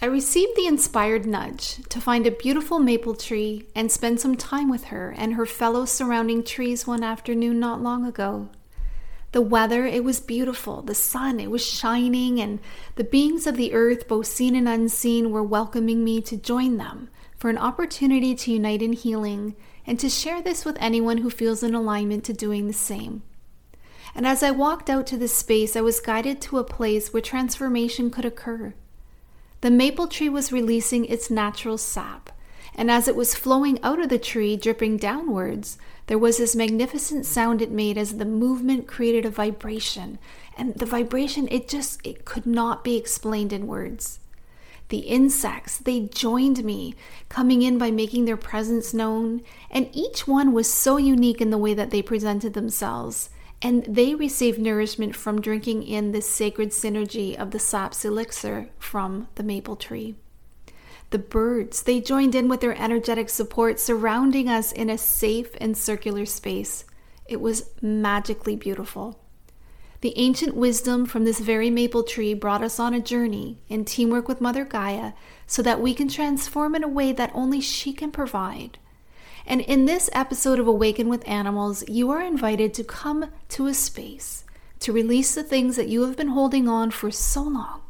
I received the inspired nudge to find a beautiful maple tree and spend some time with her and her fellow surrounding trees one afternoon not long ago. The weather, it was beautiful. The sun, it was shining, and the beings of the earth, both seen and unseen, were welcoming me to join them for an opportunity to unite in healing and to share this with anyone who feels in alignment to doing the same. And as I walked out to this space, I was guided to a place where transformation could occur. The maple tree was releasing its natural sap, and as it was flowing out of the tree, dripping downwards, there was this magnificent sound it made as the movement created a vibration. And the vibration, it could not be explained in words. The insects, they joined me, coming in by making their presence known, and each one was so unique in the way that they presented themselves. And they received nourishment from drinking in this sacred synergy of the sap's elixir from the maple tree. The birds, they joined in with their energetic support, surrounding us in a safe and circular space. It was magically beautiful. The ancient wisdom from this very maple tree brought us on a journey in teamwork with Mother Gaia so that we can transform in a way that only she can provide. And in this episode of Awaken with Animals, you are invited to come to a space to release the things that you have been holding on for so long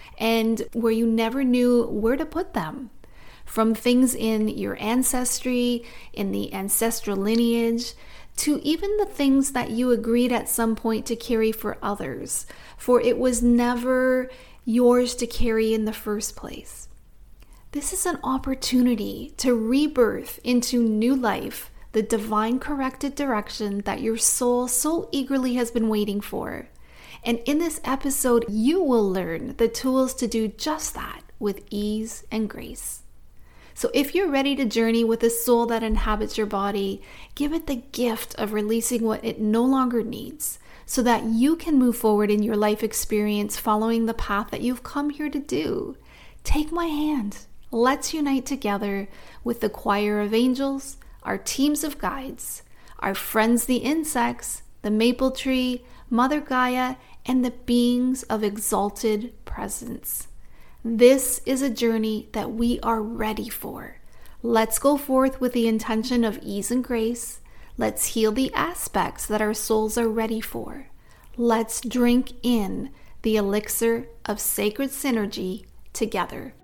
and where you never knew where to put them. From things in your ancestry, in the ancestral lineage, to even the things that you agreed at some point to carry for others, for it was never yours to carry in the first place. This is an opportunity to rebirth into new life, the divine corrected direction that your soul so eagerly has been waiting for. And in this episode, you will learn the tools to do just that with ease and grace. So if you're ready to journey with the soul that inhabits your body, give it the gift of releasing what it no longer needs so that you can move forward in your life experience following the path that you've come here to do. Take my hand. Let's unite together with the choir of angels, our teams of guides, our friends the insects, the maple tree, Mother Gaia, and the beings of exalted presence. This is a journey that we are ready for. Let's go forth with the intention of ease and grace. Let's heal the aspects that our souls are ready for. Let's drink in the elixir of sacred synergy together.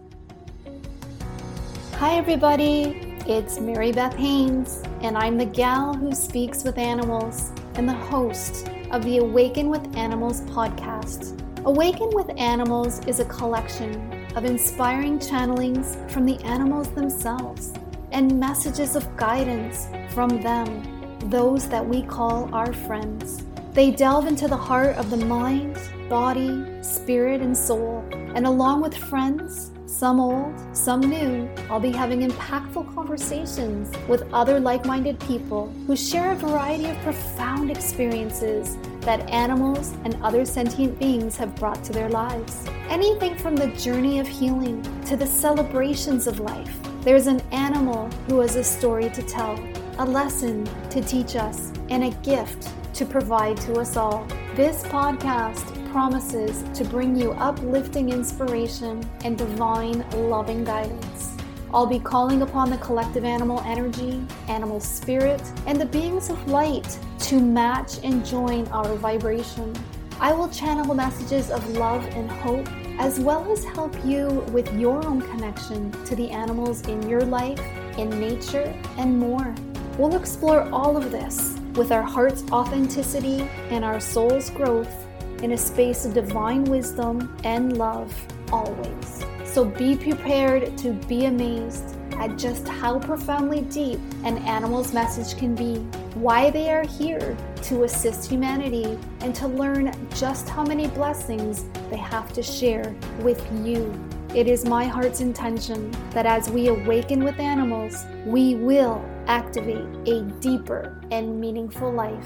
Hi everybody, it's Mary Beth Haynes, and I'm the gal who speaks with animals and the host of the Awaken with Animals podcast. Awaken with Animals is a collection of inspiring channelings from the animals themselves and messages of guidance from them, those that we call our friends. They delve into the heart of the mind, body, spirit, and soul, and along with friends, some old, some new, I'll be having impactful conversations with other like-minded people who share a variety of profound experiences that animals and other sentient beings have brought to their lives. Anything from the journey of healing to the celebrations of life. There's an animal who has a story to tell, a lesson to teach us, and a gift to provide to us all. This podcast promises to bring you uplifting inspiration and divine loving guidance. I'll be calling upon the collective animal energy, animal spirit, and the beings of light to match and join our vibration. I will channel messages of love and hope, as well as help you with your own connection to the animals in your life, in nature, and more. We'll explore all of this with our heart's authenticity and our soul's growth in a space of divine wisdom and love always. So be prepared to be amazed at just how profoundly deep an animal's message can be, why they are here to assist humanity, and to learn just how many blessings they have to share with you. It is my heart's intention that as we awaken with animals, we will activate a deeper and meaningful life.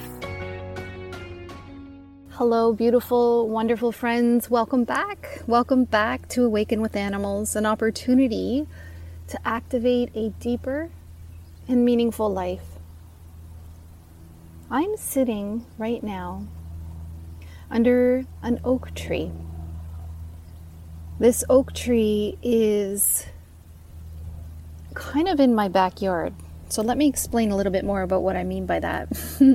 Hello, beautiful, wonderful friends. Welcome back. Welcome back to Awaken with Animals, an opportunity to activate a deeper and meaningful life. I'm sitting right now under an oak tree. This oak tree is kind of in my backyard. So let me explain a little bit more about what I mean by that.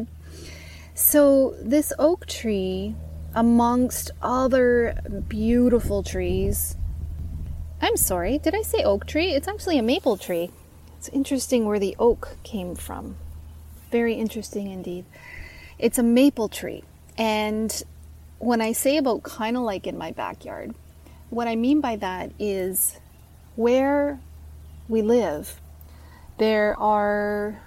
So this oak tree, amongst other beautiful trees, I'm sorry, did I say oak tree? It's actually a maple tree. It's interesting where the oak came from. Very interesting indeed. It's a maple tree. And when I say about kind of like in my backyard, what I mean by that is where we live, there are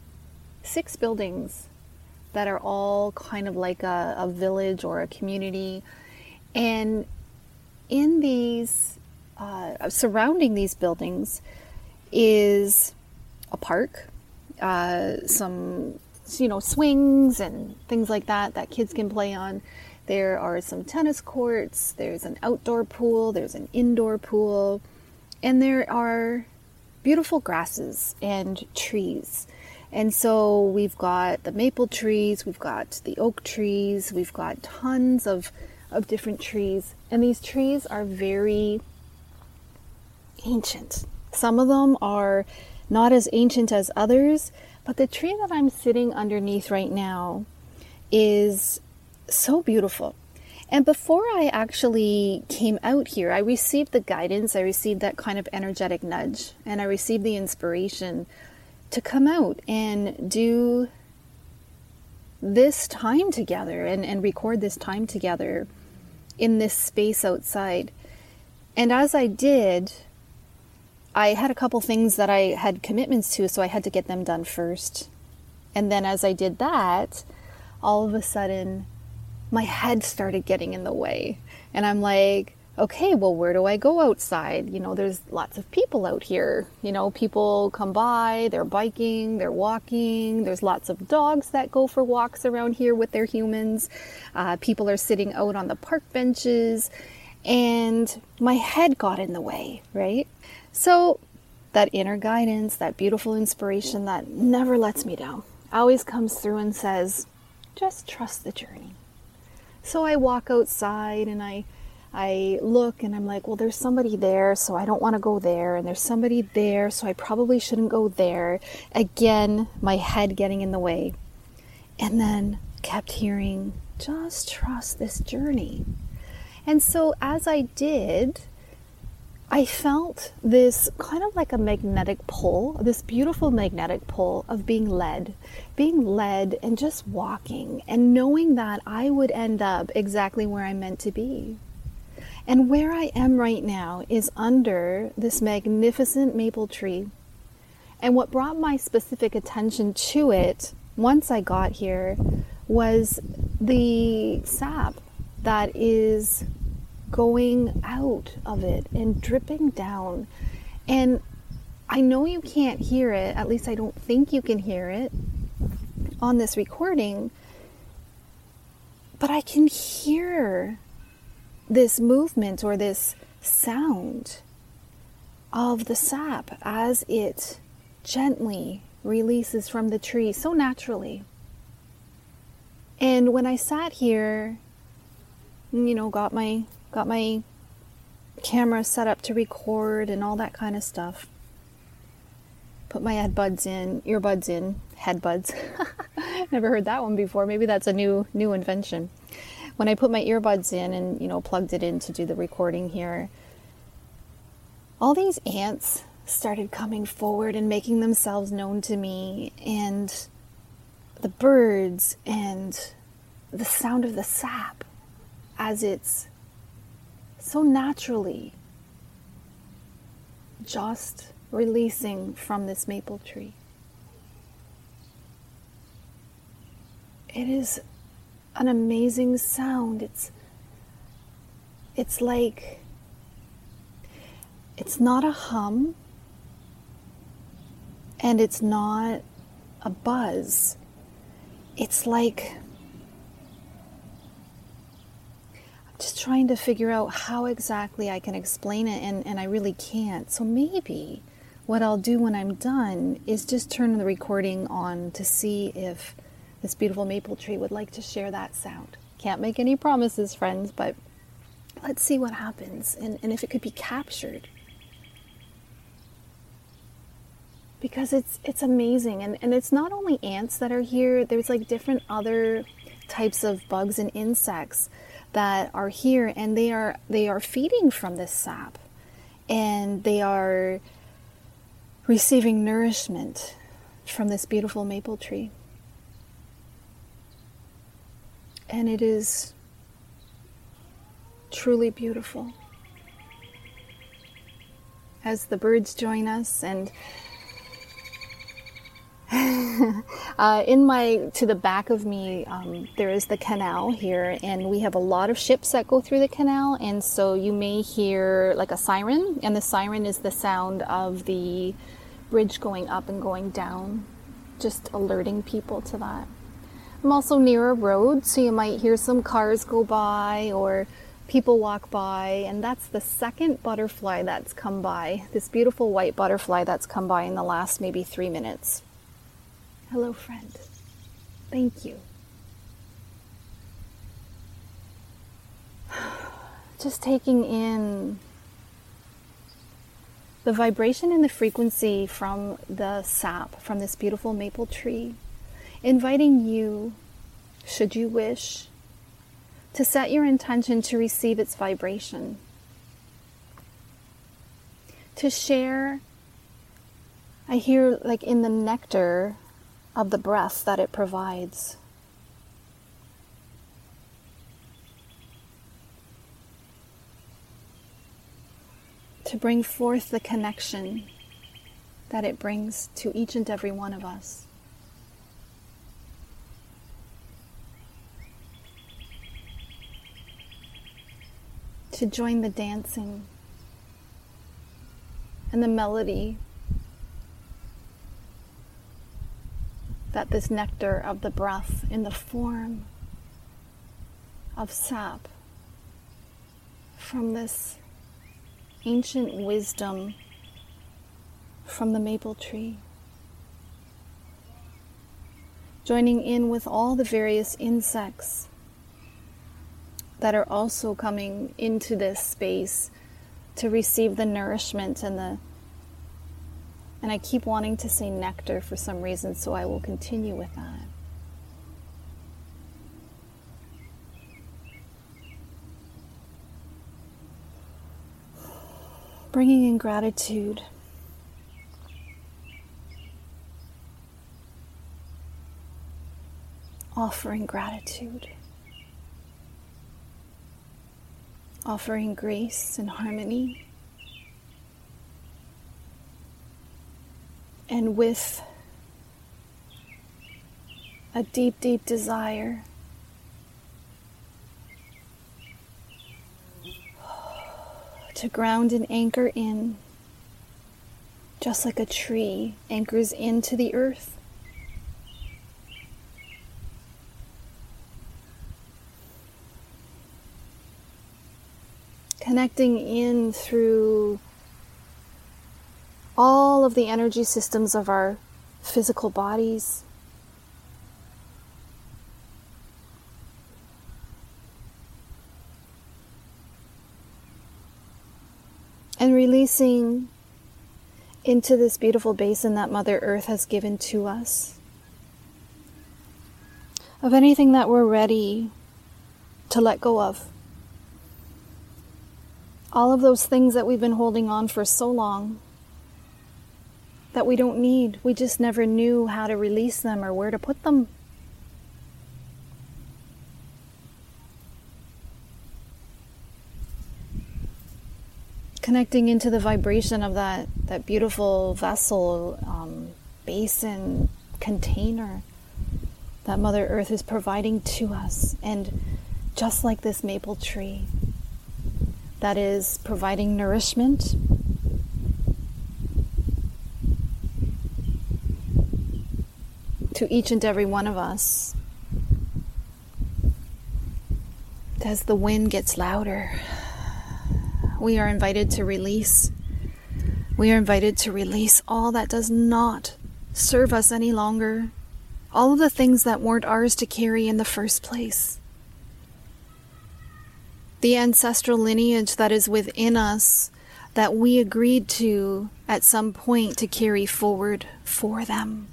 6 buildings that are all kind of like a village or a community. And in these, surrounding these buildings is a park, some, swings and things like that kids can play on. There are some tennis courts, there's an outdoor pool, there's an indoor pool, and there are beautiful grasses and trees. And so we've got the maple trees, we've got the oak trees, we've got tons of different trees. And these trees are very ancient. Some of them are not as ancient as others, but the tree that I'm sitting underneath right now is so beautiful. And before I actually came out here, I received the guidance, I received that kind of energetic nudge, and I received the inspiration to come out and do this time together and record this time together in this space outside. And as I did, I had a couple things that I had commitments to, so I had to get them done first. And then as I did that, all of a sudden, my head started getting in the way. And I'm like, okay, well, where do I go outside? There's lots of people out here. People come by, they're biking, they're walking. There's lots of dogs that go for walks around here with their humans. People are sitting out on the park benches. And my head got in the way, right? So that inner guidance, that beautiful inspiration that never lets me down, always comes through and says, just trust the journey. So I walk outside and I look and I'm like, well, there's somebody there, so I don't want to go there. And there's somebody there, so I probably shouldn't go there. Again, my head getting in the way. And then kept hearing, just trust this journey. And so as I did, I felt this kind of like a magnetic pull, this beautiful magnetic pull of being led and just walking and knowing that I would end up exactly where I'm meant to be. And where I am right now is under this magnificent maple tree. And what brought my specific attention to it once I got here was the sap that is going out of it and dripping down. And I know you can't hear it, at least I don't think you can hear it on this recording, but I can hear this movement or this sound of the sap as it gently releases from the tree so naturally. And when I sat here, got my camera set up to record and all that kind of stuff. Put my earbuds in, headbuds. Never heard that one before. Maybe that's a new invention. When I put my earbuds in and, plugged it in to do the recording here, all these ants started coming forward and making themselves known to me, and the birds and the sound of the sap as it's so naturally just releasing from this maple tree. It is an amazing sound. It's like, it's not a hum and it's not a buzz. It's like, I'm just trying to figure out how exactly I can explain it, and I really can't. So maybe what I'll do when I'm done is just turn the recording on to see if this beautiful maple tree would like to share that sound. Can't make any promises, friends, but let's see what happens, and if it could be captured. Because it's amazing, and it's not only ants that are here. There's like different other types of bugs and insects that are here, and they are feeding from this sap, and they are receiving nourishment from this beautiful maple tree. And it is truly beautiful. As the birds join us, and to the back of me, there is the canal here, and we have a lot of ships that go through the canal, and so you may hear like a siren, and the siren is the sound of the bridge going up and going down, just alerting people to that. I'm also near a road, so you might hear some cars go by or people walk by, and that's the second butterfly that's come by, this beautiful white butterfly that's come by in the last maybe 3 minutes. Hello, friend. Thank you. Just taking in the vibration and the frequency from the sap, from this beautiful maple tree, inviting you, should you wish, to set your intention to receive its vibration, to share, I hear like in the nectar of the breath that it provides. To bring forth the connection that it brings to each and every one of us. To join the dancing and the melody that this nectar of the breath in the form of sap from this ancient wisdom from the maple tree, joining in with all the various insects that are also coming into this space to receive the nourishment and I keep wanting to say nectar for some reason, so I will continue with that. Bringing in gratitude. Offering gratitude. Offering grace and harmony. And with a deep, deep desire to ground and anchor in, just like a tree anchors into the earth. Connecting in through all of the energy systems of our physical bodies. And releasing into this beautiful basin that Mother Earth has given to us of anything that we're ready to let go of. All of those things that we've been holding on for so long that we don't need. We just never knew how to release them or where to put them. Connecting into the vibration of that beautiful vessel, basin, container that Mother Earth is providing to us. And just like this maple tree that is providing nourishment, to each and every one of us. As the wind gets louder, we are invited to release. We are invited to release all that does not serve us any longer. All of the things that weren't ours to carry in the first place. the ancestral lineage that is within us that we agreed to at some point to carry forward for them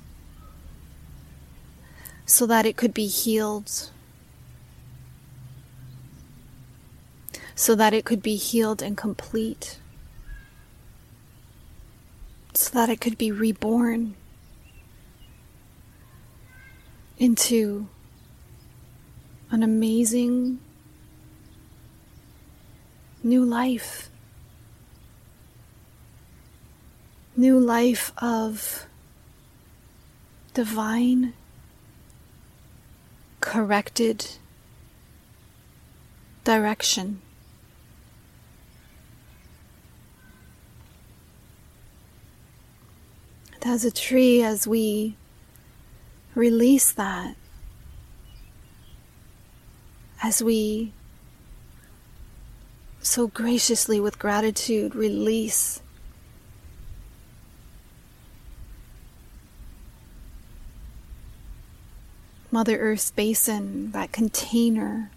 so that it could be healed, so that it could be healed and complete, so that it could be reborn into an amazing new life. New life of divine, corrected direction. And as a tree, as we release that, as we so graciously with gratitude release Mother Earth's basin, that container,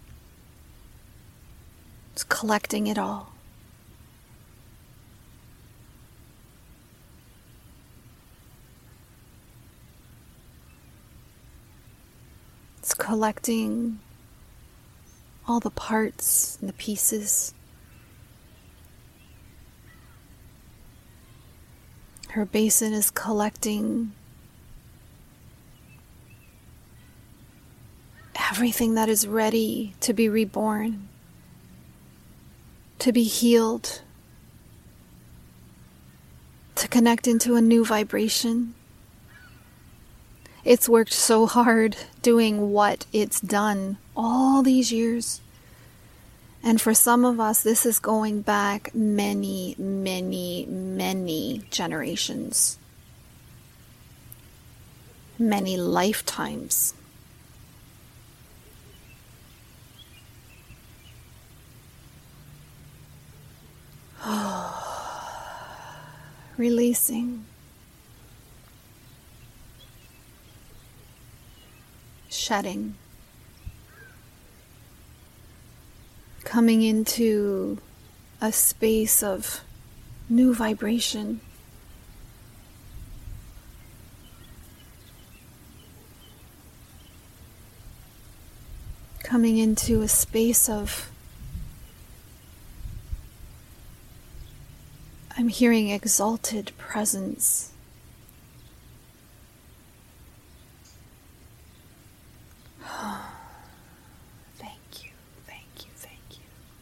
is collecting it all. It's collecting all the parts and the pieces. Her basin is collecting everything that is ready to be reborn, to be healed, to connect into a new vibration. It's worked so hard doing what it's done all these years. And for some of us, this is going back many, many, many generations, many lifetimes. Releasing, shedding, coming into a space of new vibration. Coming into a space of, I'm hearing exalted presence. Thank you, thank you, thank you.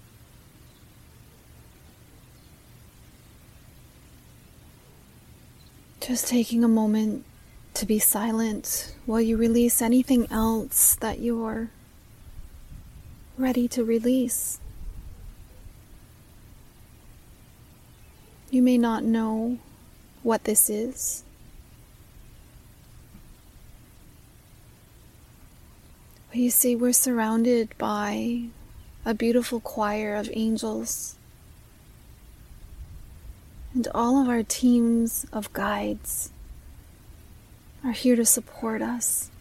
Just taking a moment to be silent while you release anything else that you're ready to release. You may not know what this is. But you see, we're surrounded by a beautiful choir of angels. And all of our teams of guides are here to support us.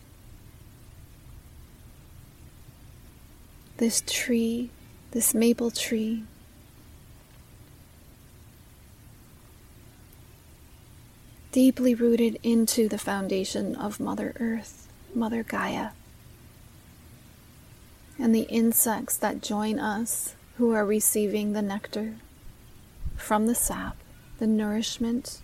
This tree, this maple tree, deeply rooted into the foundation of Mother Earth, Mother Gaia, and the insects that join us who are receiving the nectar from the sap, the nourishment.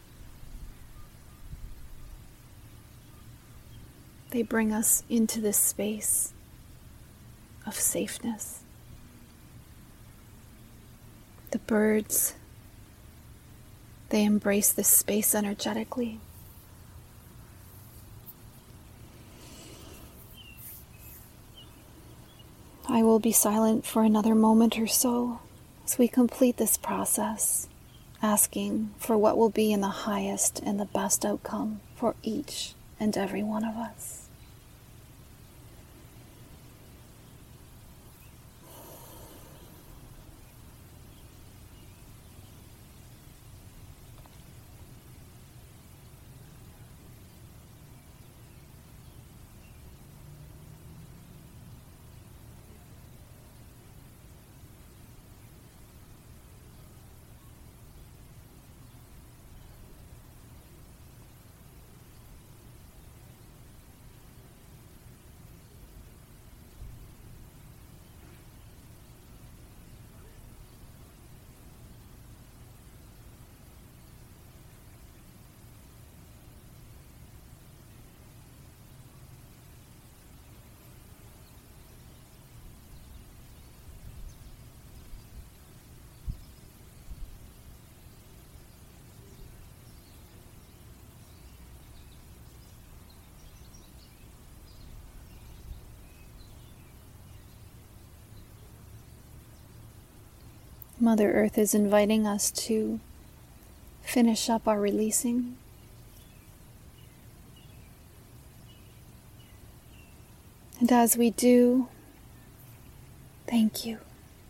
They bring us into this space of safeness. The birds, they embrace this space energetically. I will be silent for another moment or so as we complete this process, asking for what will be in the highest and the best outcome for each and every one of us. Mother Earth is inviting us to finish up our releasing. And as we do, thank you.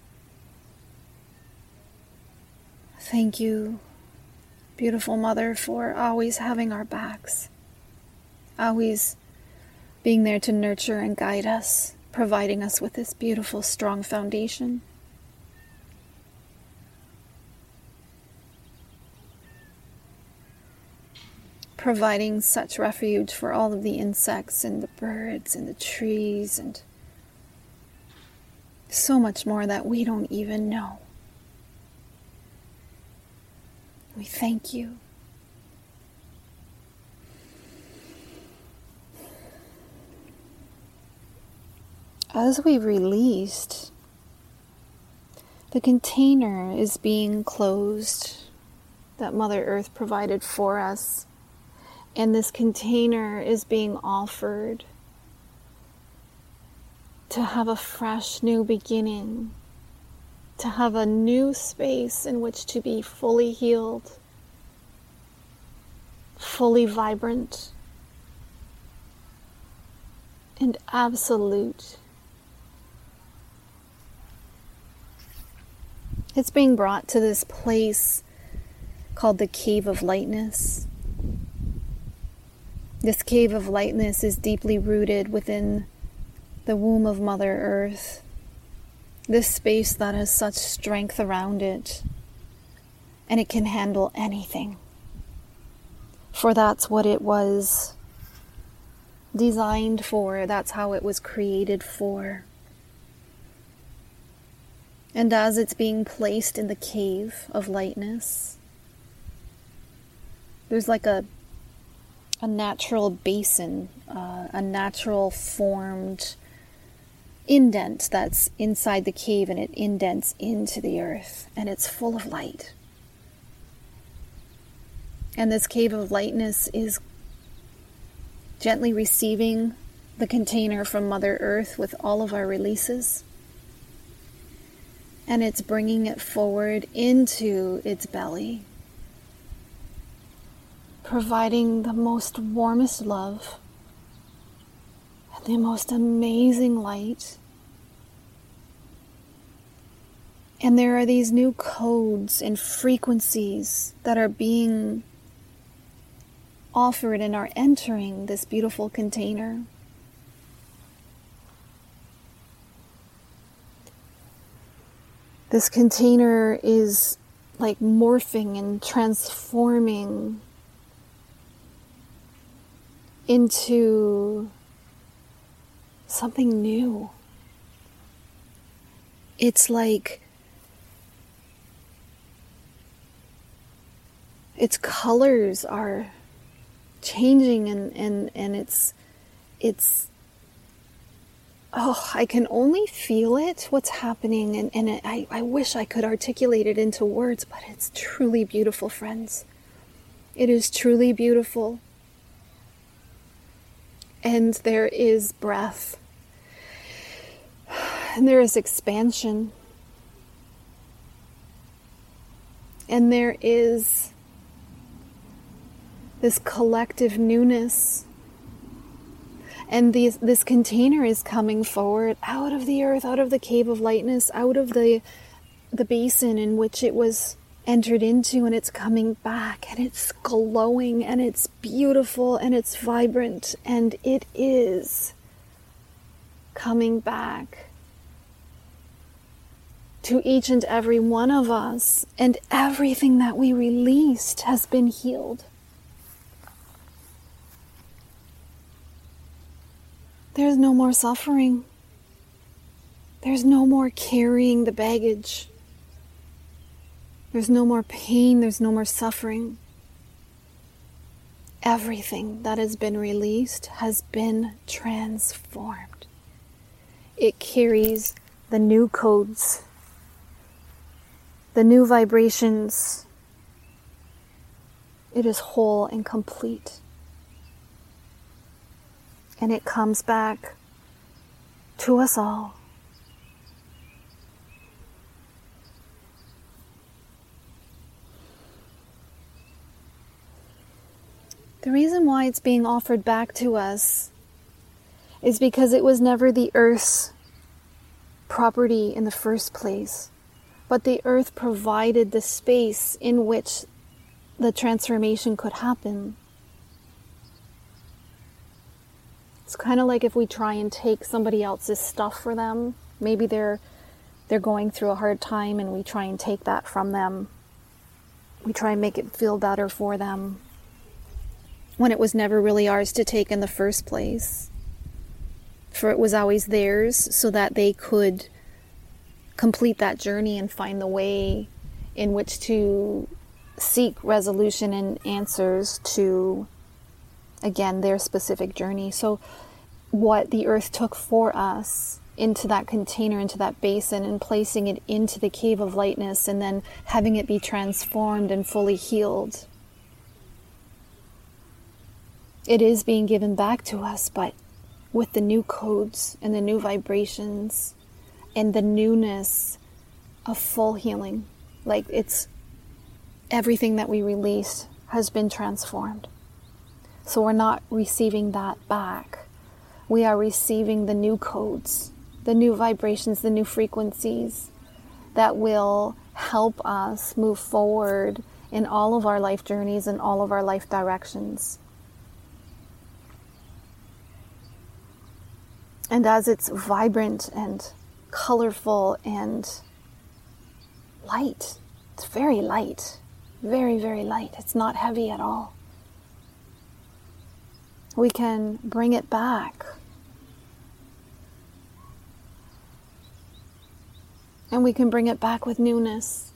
Thank you, beautiful Mother, for always having our backs, always being there to nurture and guide us, providing us with this beautiful, strong foundation. Providing such refuge for all of the insects and the birds and the trees and so much more that we don't even know. We thank you. As we released, the container is being closed that Mother Earth provided for us. And this container is being offered to have a fresh new beginning, to have a new space in which to be fully healed, fully vibrant, and absolute. It's being brought to this place called the Cave of Lightness. This Cave of Lightness is deeply rooted within the womb of Mother Earth. This space that has such strength around it, and it can handle anything. For that's what it was designed for. That's how it was created for. And as it's being placed in the Cave of Lightness, there's like a natural basin, a natural formed indent that's inside the cave, and it indents into the earth, and it's full of light. And this Cave of Lightness is gently receiving the container from Mother Earth with all of our releases, and it's bringing it forward into its belly, providing the most warmest love and the most amazing light. And there are these new codes and frequencies that are being offered and are entering this beautiful container. This container is like morphing and transforming into something new. It's like its colors are changing, and it's I can only feel it, what's happening, and I wish I could articulate it into words, but it's truly beautiful, friends. It is truly beautiful. And there is breath, and there is expansion, and there is this collective newness. And this container is coming forward out of the earth, out of the Cave of Lightness, out of the basin in which it was entered into, and it's coming back, and it's glowing, and it's beautiful, and it's vibrant, and it is coming back to each and every one of us, and everything that we released has been healed. There's no more suffering. There's no more carrying the baggage. There's no more pain. There's no more suffering. Everything that has been released has been transformed. It carries the new codes, the new vibrations. It is whole and complete. And it comes back to us all The reason why it's being offered back to us is because it was never the earth's property in the first place, but the earth provided the space in which the transformation could happen. It's kind of like if we try and take somebody else's stuff for them. Maybe they're going through a hard time and we try and take that from them. We try and make it feel better for them when it was never really ours to take in the first place. For it was always theirs so that they could complete that journey and find the way in which to seek resolution and answers to, again, their specific journey. So what the earth took for us into that container, into that basin, and placing it into the cave of lightness, and then having it be transformed and fully healed, it is being given back to us, but with the new codes and the new vibrations and the newness of full healing. Like, it's everything that we release has been transformed. So we're not receiving that back. We are receiving the new codes, the new vibrations, the new frequencies that will help us move forward in all of our life journeys and all of our life directions. And as it's vibrant and colorful and light, it's very light, very, very light. It's not heavy at all. We can bring it back. And we can bring it back with newness.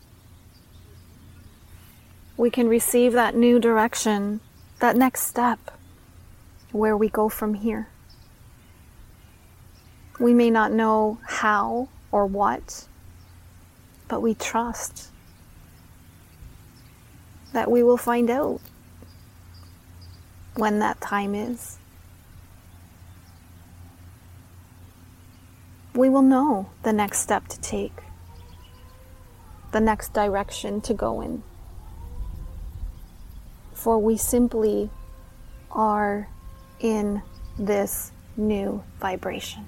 We can receive that new direction, that next step, where we go from here. We may not know how or what, but we trust that we will find out when that time is. We will know the next step to take, the next direction to go in. For we simply are in this new vibration.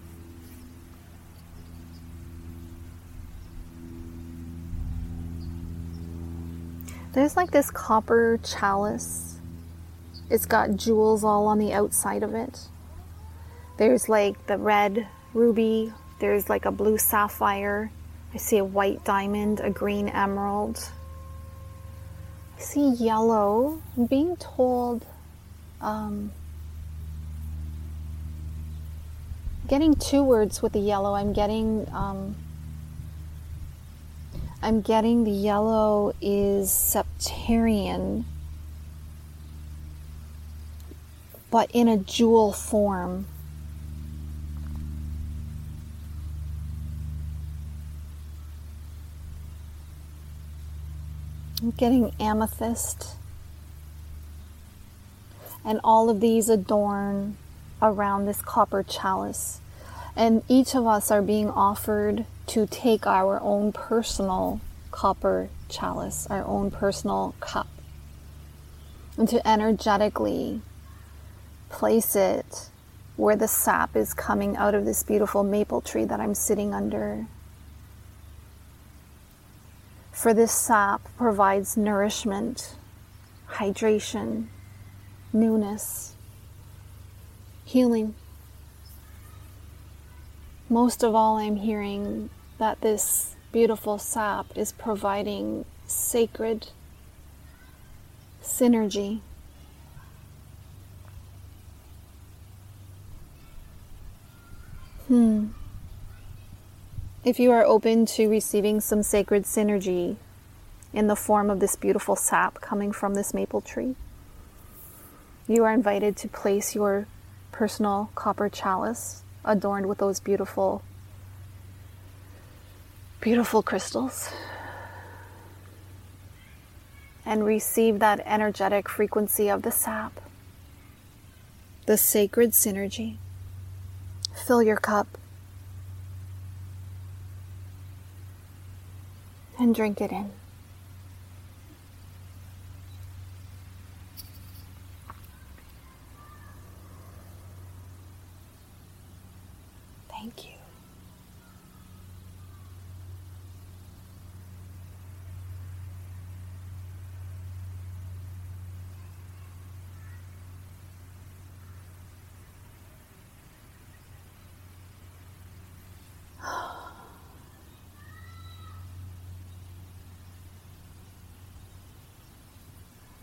There's like this copper chalice. It's got jewels all on the outside of it. There's like the red ruby. There's like a blue sapphire. I see a white diamond, a green emerald. I see yellow. I'm being told, getting two words with the yellow. I'm getting the yellow is septarian, but in a jewel form. I'm getting amethyst. And all of these adorn around this copper chalice. And each of us are being offered to take our own personal copper chalice, our own personal cup, and to energetically place it where the sap is coming out of this beautiful maple tree that I'm sitting under. For this sap provides nourishment, hydration, newness, healing. Most of all, I'm hearing that this beautiful sap is providing sacred synergy. If you are open to receiving some sacred synergy in the form of this beautiful sap coming from this maple tree, you are invited to place your personal copper chalice adorned with those beautiful, beautiful crystals, and receive that energetic frequency of the sap, the sacred synergy. Fill your cup and drink it in.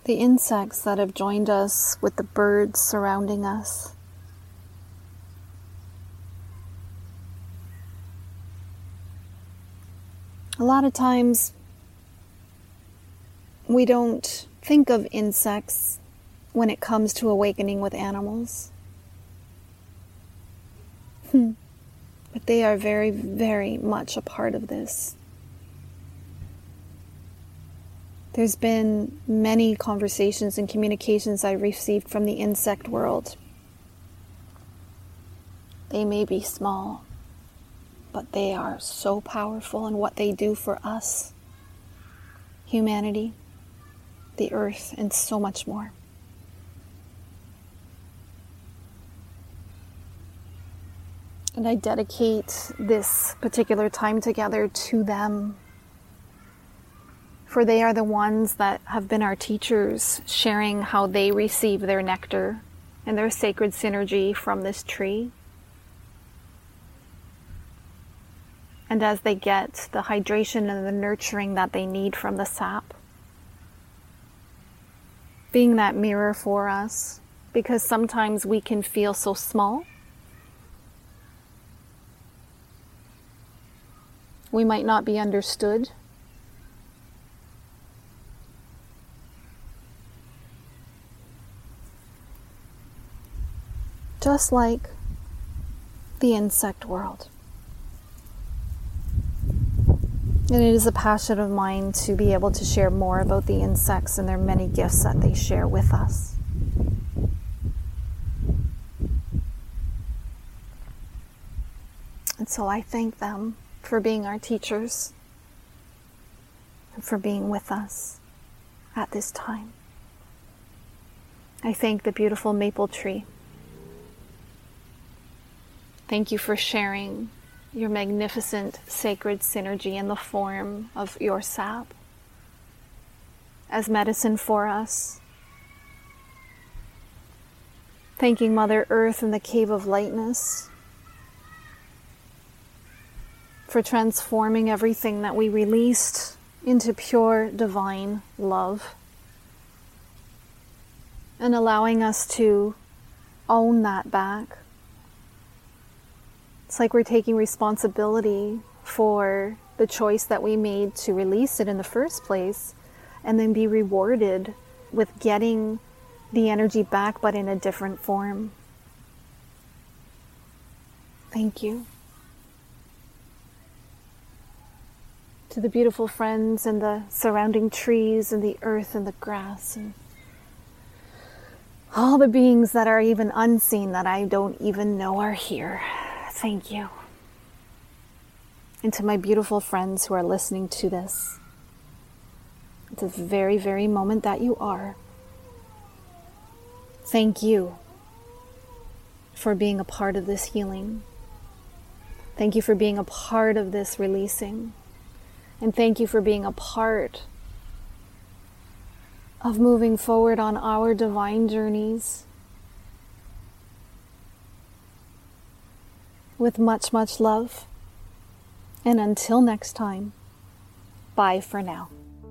the insects that have joined us, with the birds surrounding us. A lot of times we don't think of insects when it comes to awakening with animals. But they are very, very much a part of this. There's been many conversations and communications I received from the insect world. They may be small, but they are so powerful in what they do for us, humanity, the earth, and so much more. And I dedicate this particular time together to them, for they are the ones that have been our teachers, sharing how they receive their nectar and their sacred synergy from this tree. And as they get the hydration and the nurturing that they need from the sap, being that mirror for us, because sometimes we can feel so small. We might not be understood. Just like the insect world. And it is a passion of mine to be able to share more about the insects and their many gifts that they share with us. And so I thank them for being our teachers and for being with us at this time. I thank the beautiful maple tree. Thank you for sharing your magnificent sacred synergy in the form of your sap as medicine for us. Thanking Mother Earth and the Cave of Lightness for transforming everything that we released into pure divine love and allowing us to own that back. It's like we're taking responsibility for the choice that we made to release it in the first place and then be rewarded with getting the energy back, but in a different form. Thank you. To the beautiful friends and the surrounding trees and the earth and the grass and all the beings that are even unseen that I don't even know are here. Thank you. And to my beautiful friends who are listening to this, at the very, very moment that you are, thank you for being a part of this healing. Thank you for being a part of this releasing. And thank you for being a part of moving forward on our divine journeys with much, much love. And until next time, bye for now.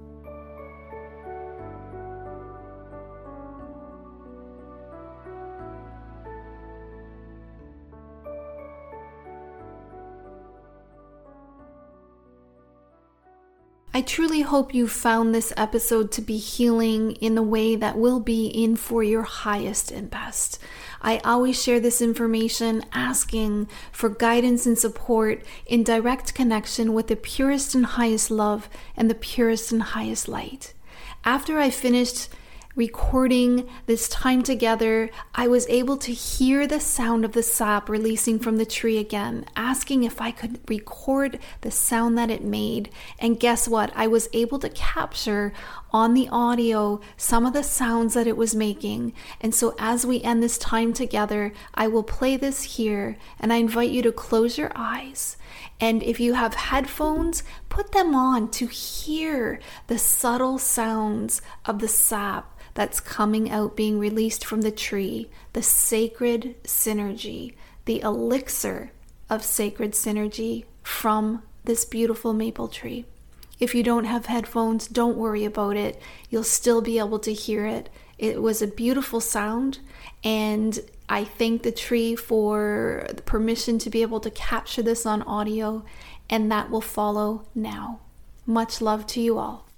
I truly hope you found this episode to be healing in the way that will be in for your highest and best. I always share this information asking for guidance and support in direct connection with the purest and highest love and the purest and highest light. After I finished recording this time together, I was able to hear the sound of the sap releasing from the tree again, asking if I could record the sound that it made. And guess what? I was able to capture on the audio some of the sounds that it was making. And so as we end this time together, I will play this here, and I invite you to close your eyes. And if you have headphones, put them on to hear the subtle sounds of the sap that's coming out, being released from the tree, the sacred synergy, the elixir of sacred synergy from this beautiful maple tree. If you don't have headphones, don't worry about it. You'll still be able to hear it. It was a beautiful sound, and I thank the tree for the permission to be able to capture this on audio, and that will follow now. Much love to you all.